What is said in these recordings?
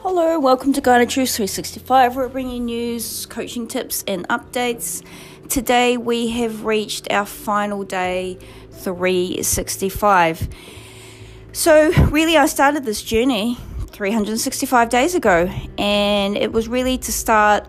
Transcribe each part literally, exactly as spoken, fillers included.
Hello, welcome to Guided Truth three sixty-five. We're bringing news, coaching tips and updates. Today we have reached our final day, three sixty-five. So really I started this journey three hundred sixty-five days ago, and it was really to start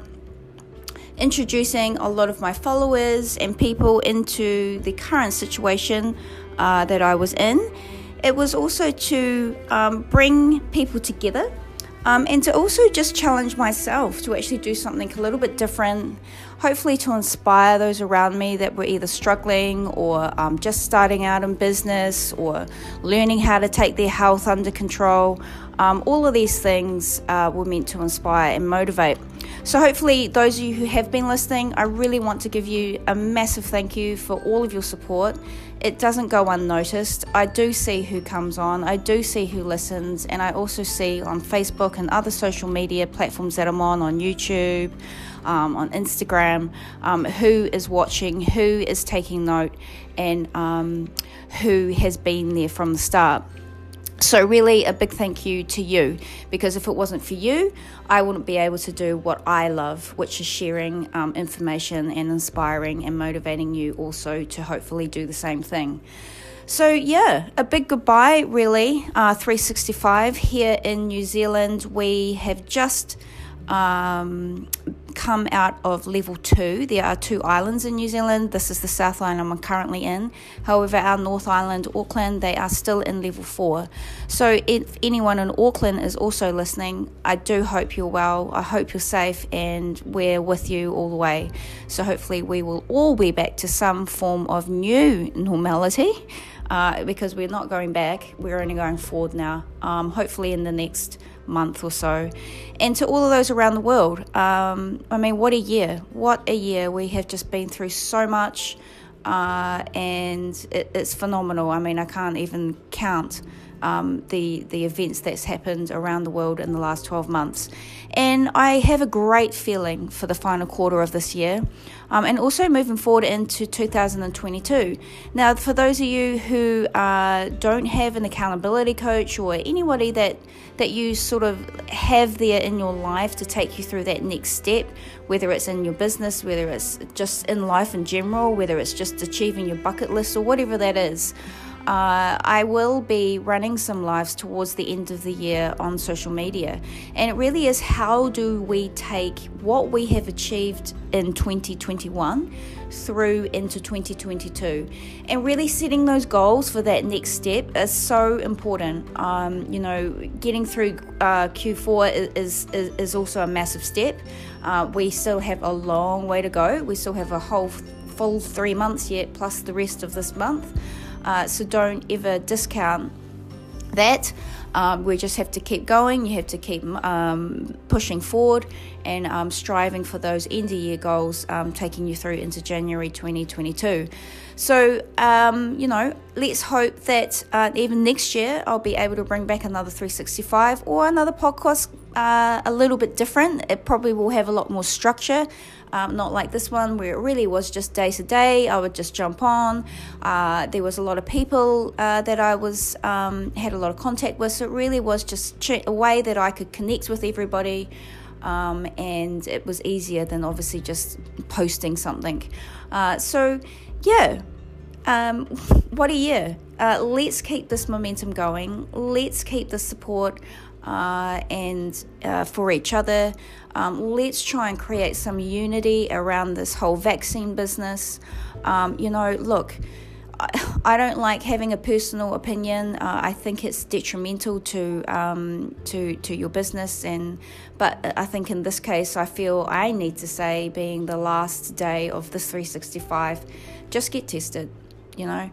introducing a lot of my followers and people into the current situation uh, that I was in. It was also to um, bring people together um, and to also just challenge myself to actually do something a little bit different, hopefully to inspire those around me that were either struggling or um, just starting out in business or learning how to take their health under control. Um, all of these things uh, were meant to inspire and motivate. So hopefully those of you who have been listening, I really want to give you a massive thank you for all of your support. It doesn't go unnoticed. I do see who comes on, I do see who listens, and I also see on Facebook and other social media platforms that I'm on, on YouTube, um, on Instagram, um, who is watching, who is taking note, and um, who has been there from the start. So really a big thank you to you, because if it wasn't for you, I wouldn't be able to do what I love, which is sharing um, information and inspiring and motivating you also to hopefully do the same thing. So yeah, a big goodbye really, uh, three sixty-five here in New Zealand. We have just um, come out of level two. There are two islands in New Zealand. This is the South Island I'm currently in. However, our North Island, Auckland, they are still in level four. So if anyone in Auckland is also listening, I do hope you're well. I hope you're safe, and we're with you all the way. So hopefully we will all be back to some form of new normality, uh, because we're not going back. We're only going forward now, um, hopefully in the next month or so. And to all of those around the world, um, I mean, what a year, what a year. We have just been through so much, uh, and it, it's phenomenal. I mean, I can't even count um, the the events that's happened around the world in the last twelve months. And I have a great feeling for the final quarter of this year, um, and also moving forward into two thousand twenty-two. Now, for those of you who uh, don't have an accountability coach or anybody that that you sort of have there in your life to take you through that next step, whether it's in your business, whether it's just in life in general, whether it's just achieving your bucket list or whatever that is, Uh, I will be running some lives towards the end of the year on social media, and it really is how do we take what we have achieved in twenty twenty-one through into twenty twenty-two, and really setting those goals for that next step is so important. Um, you know, getting through uh, Q four is, is, is also a massive step. Uh, we still have a long way to go. We still have a whole full three months yet, plus the rest of this month. Uh, so don't ever discount that. Um, we just have to keep going. You have to keep um, pushing forward and um, striving for those end of year goals, um, taking you through into January twenty twenty-two. So, um, you know, let's hope that uh, even next year I'll be able to bring back another three sixty-five or another podcast uh, a little bit different. It probably will have a lot more structure. Um, not like this one where it really was just day to day. I would just jump on. Uh, there was a lot of people uh, that I was um, had a lot of contact with, so it really was just a way that I could connect with everybody, um, and it was easier than obviously just posting something. Uh, so yeah, um, what a year. Uh, let's keep this momentum going. Let's keep the support Uh, and uh, for each other. Um, let's try and create some unity around this whole vaccine business. Um, you know, look, I, I don't like having a personal opinion. Uh, I think it's detrimental to um, to to your business, and but I think in this case, I feel I need to say, being the last day of this three sixty-five, just get tested. You know.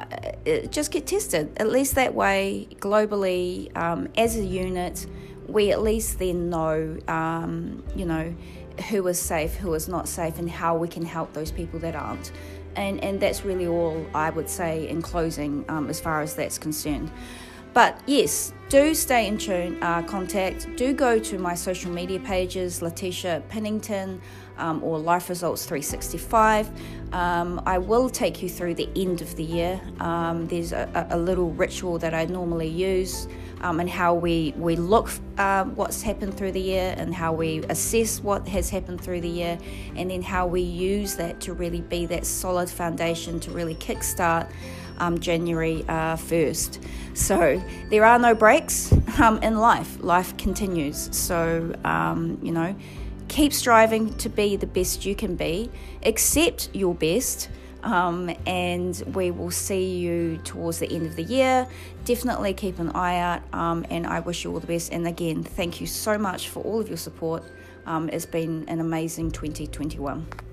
Uh, just get tested. At least that way, globally, um, as a unit, we at least then know, um, you know, who is safe, who is not safe, and how we can help those people that aren't. And and that's really all I would say in closing, um, as far as that's concerned. But yes, do stay in tune, uh, contact, do go to my social media pages, Letitia Pinnington um, or Life Results three sixty-five. Um, I will take you through the end of the year. Um, there's a, a little ritual that I normally use um, and how we, we look uh, what's happened through the year and how we assess what has happened through the year, and then how we use that to really be that solid foundation to really kickstart Um, January uh, first. So there are no breaks um, in life. Life continues. So, um, you know, keep striving to be the best you can be. Accept your best. Um, and we will see you towards the end of the year. Definitely keep an eye out. Um, and I wish you all the best. And again, thank you so much for all of your support. Um, it's been an amazing twenty twenty-one.